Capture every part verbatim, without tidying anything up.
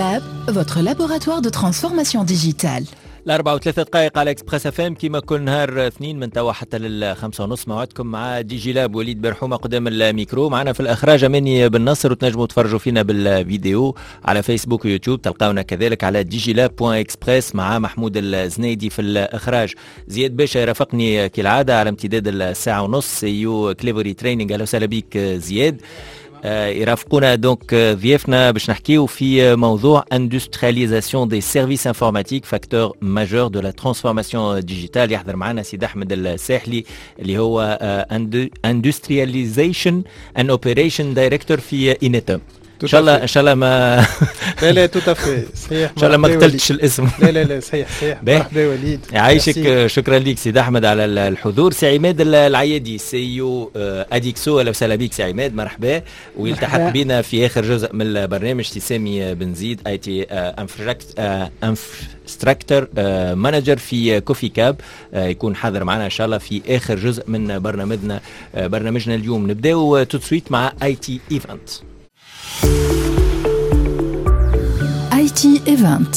Lab, votre laboratoire de transformation digitale. الأربعة وثلاثة دقائق على إكسبريس اف ام كيما كل نهار اثنين من توا حتى للخمسة ونص موعدكم مع دي جي لاب. وليد برحومة قدام الميكرو، معنا في الإخراج أماني بن نصر، وتنجموا تفرجوا فينا بالفيديو على فيسبوك ويوتيوب، تلقاونا كذلك على دي جي لاب بوان اكسبريس مع محمود الزنيدي في الإخراج. زياد باشا يرافقني كالعادة على امتداد الساعة ونص، سيو كليفري تريننج. أهلا وسهلا بك زياد. يرافقونا دونك ضيافنا باش نحكيو في موضوع industrialisation des services informatiques, facteur majeur de la transformation digitale. يحضر معنا سيد أحمد الساحلي اللي هو industrialization and operation director في إينيتوم. ان شاء الله ان شاء الله ما لا لا توتافي صحيح، ان شاء الله ما قتلتش الاسم. لا لا لا صحيح صحيح. مرحبا وليد، يعيشك. شكرا لك سيد احمد على الحضور. سي عماد العيادي سيو اديكسو، اهلا وسهلا بك سي عماد، مرحبا. ويلتحق بنا في اخر جزء من البرنامج سامي بن زيد، اي تي انفراستراكتور مانجر في كوفي كاب، يكون حاضر معنا ان شاء الله في اخر جزء من برنامجنا برنامجنا اليوم. نبداو تو سويت مع اي تي ايفنت. اي تي ايفنت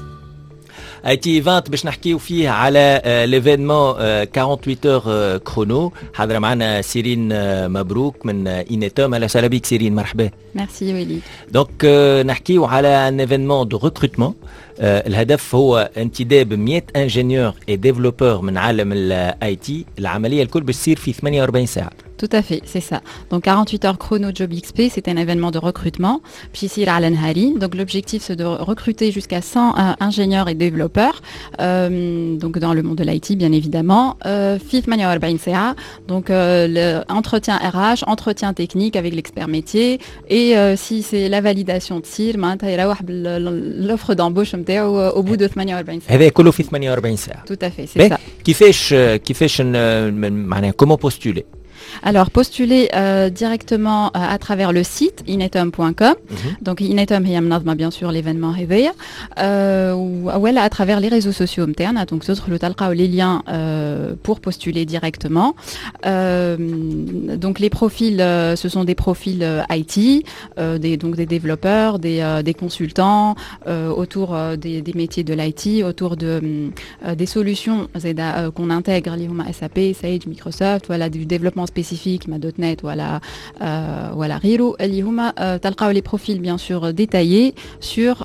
اي تي ايفنت باش نحكيو فيه على ليفينمون ثمانية وأربعين اور كرونو. حاضره معنا سيرين مبروك من إينيتوم. اهلا وسهلا بك سيرين، مرحبا. ميرسي وليد. دونك نحكيو على ان ايفينمون دو ريكروتمون. الهدف هو انتداب مئة انجينيور اي ديفلوبور من عالم الاي تي. العمليه الكل باش تصير في ثمانية وأربعين ساعه. Tout à fait, c'est ça. Donc quarante-huit heures chrono Job X P, c'est un événement de recrutement. Puis ici, à l'Anhari. Donc l'objectif, c'est de recruter jusqu'à cent euh, ingénieurs et développeurs, euh, donc dans le monde de l'I T, bien évidemment. Fifth Mania أربعين ساعة. Donc euh, entretien R H, entretien technique avec l'expert métier. Et euh, si c'est la validation de C I R, l'offre d'embauche au bout de ثمانية وأربعين ساعة. هذا كله في ثمانية وأربعين ساعة. Tout à fait, c'est ça. كيفاش كيفاش معناها comment postuler? Alors, postuler euh, directement euh, à travers le site inetum point com. Mm-hmm. Donc, Inetum, il bien sûr l'événement réveil. Euh, ou ouais, à travers les réseaux sociaux internes. Donc, d'autres, le talqa ou les liens euh, pour postuler directement. Euh, donc, les profils, euh, ce sont des profils euh, I T, euh, des, donc des développeurs, des, euh, des consultants euh, autour euh, des, des métiers de l'I T, autour de, euh, des solutions euh, qu'on intègre, S A P, Sage, Microsoft, voilà, du développement spécifique, ma dot net, voilà, euh, voilà, Riro, Elihuma, talqa les profils bien sûr détaillés sur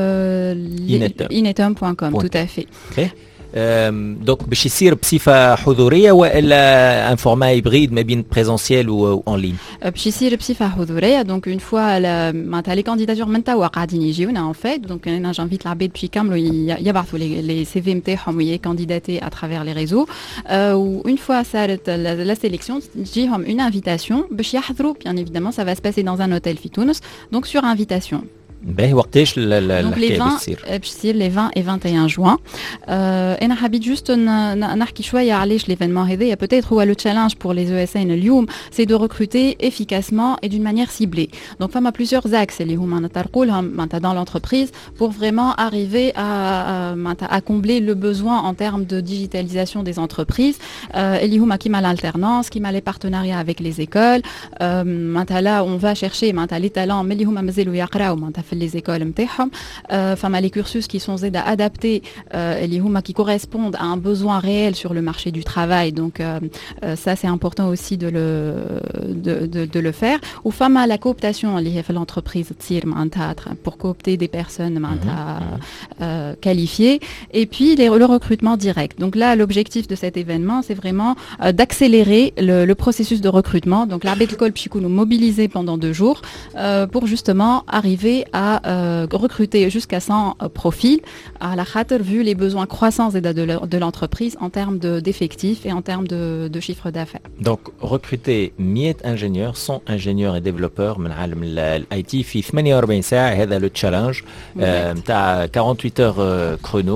euh, inetum point com, tout à fait. Okay. دونك باش يصير بصفه حضوريه والا ان فورما هيبريد ما بين بريزونسيال و اون لين؟ باش يصير بصفه حضوريه. دونك اون فوا معناتها لي كانديداتور من توا قاعدين يجيونا ان فيت. دونك انا جانفيت العباد باش يكملوا يبعثوا لي سي في نتاعهم ويكانديداتي ا ترافير لي ريزو. اون فوا صارت لا سيليكسيون تجيهم اون انفيتاسيون باش يحضروا. بيان ايفيدامون سا فا سباسي دون ان اوتيل في تونس. دونك سور انفيتاسيون. باهي وقتاش الحكايه باش تصير؟ باش تصير لي عشرين et vingt et un juin. انا حبيت جوست نحكي شويه علاش ليفينمون هذايا. peut-être هو لو تشالنج بور لي او اس ان اليوم سي دو ريكروتي efficacement et d'une manière ciblée. donc فما plusieurs axes اللي هما نطرقوا لهم معناتها dans l'entreprise pour vraiment arriver à معناتها à combler le besoin en termes de digitalisation des entreprises. اللي هما كيما l'alternance, كيما les partenariats avec les écoles. معناتها là on va chercher معناتها les talents mais اللي هما مازالوا يقراو معناتها les écoles نتاعهم. فما les cursus qui sont adaptés اللي هما qui correspondent à un besoin réel sur le marché du travail. donc euh, ça c'est important aussi de le de de, de le faire. ou فما la cooptation اللي هي في l'entreprise تصير معناتها pour coopter des personnes معناتها euh, qualifiées. et puis les, le recrutement direct. donc là l'objectif de cet événement c'est vraiment euh, d'accélérer le, le processus de recrutement. donc l'عباد الكل باش يكونوا mobilisés pendant deux jours euh, pour justement arriver à euh, recruter jusqu'à cent euh, profils à la khater vu les besoins croissants de l'entreprise en termes de, d'effectifs et en termes de, de chiffre d'affaires. Donc recruter مئة ingénieurs, cent ingénieurs et développeurs من عالم الاي تي في ثمانية وأربعين ساعه. هذا لو تشالنج نتاع quarante-huit heures chrono.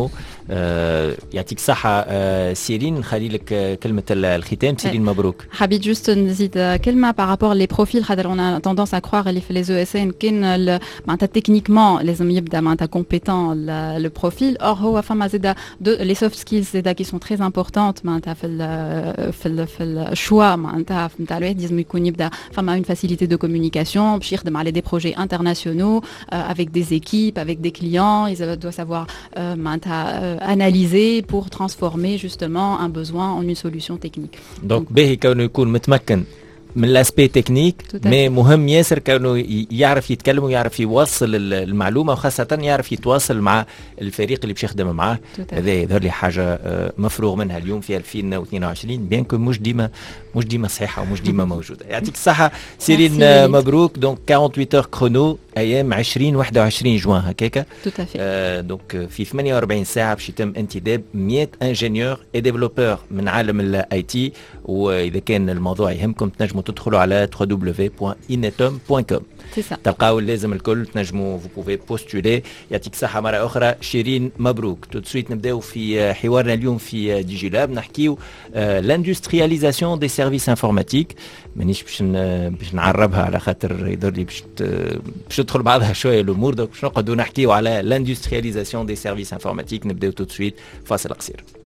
يعطيك الصحة سيرين، نخلي لك كلمة الختام. سيرين مبروك. حبيت juste نزيد كلمة par rapport les profils خاطر on a tendance à croire اللي في les E S N كاين معناتها techniquement لازم يبدا معناتها compétent le profil. Or هو فما زادا les soft skills زادا qui sont très importantes معناتها في ال في ال في الشوا معناتها نتاع الواحد لازم يكون يبدا فما une facilité de communication باش يخدم على des projets internationaux avec des équipes, avec des clients. Il doit savoir معناتها analyser pour transformer justement un besoin en une solution technique. Donc باهي كونه يكون متمكن من الاسبي تكنيك، مي مهم ياسر كونه يعرف يتكلم ويعرف يوصل المعلومه، وخاصه يعرف يتواصل مع الفريق اللي باش يخدم معاه. هذا يظهر لي حاجه مفروغ منها اليوم في ألفين واثنين وعشرين، بيان كو مش ديما مش ديما صحيحه ومش ديما موجوده. يعطيك الصحه سيرين مبروك. دونك ثمانية وأربعين كرونو ايام عشرين واحد وعشرين جوان هكاكا. دونك في ثمانية وأربعين ساعه باش يتم انتداب مئة انجينيور اي ديفلوبور من عالم الاي تي. واذا كان الموضوع يهمكم تنجموا تدخلوا على دبليو دبليو دبليو بوان إنيتوم بوان كوم. تلقاو اللازم الكل، تنجموا vous pouvez postuler. يعطيك الصحة مرة أخرى شيرين مبروك. تو سويت نبداو في حوارنا اليوم في دي جي لاب، نحكيو لاندسترياليزاسيون دي سيرفيس انفورماتيك. مانيش باش باش نعربها على خاطر يظهر لي باش باش تدخل بعضها شوية الأمور، دونك باش نقعدوا نحكيو على لاندسترياليزاسيون دي سيرفيس انفورماتيك. نبداو تو سويت فاصل قصير.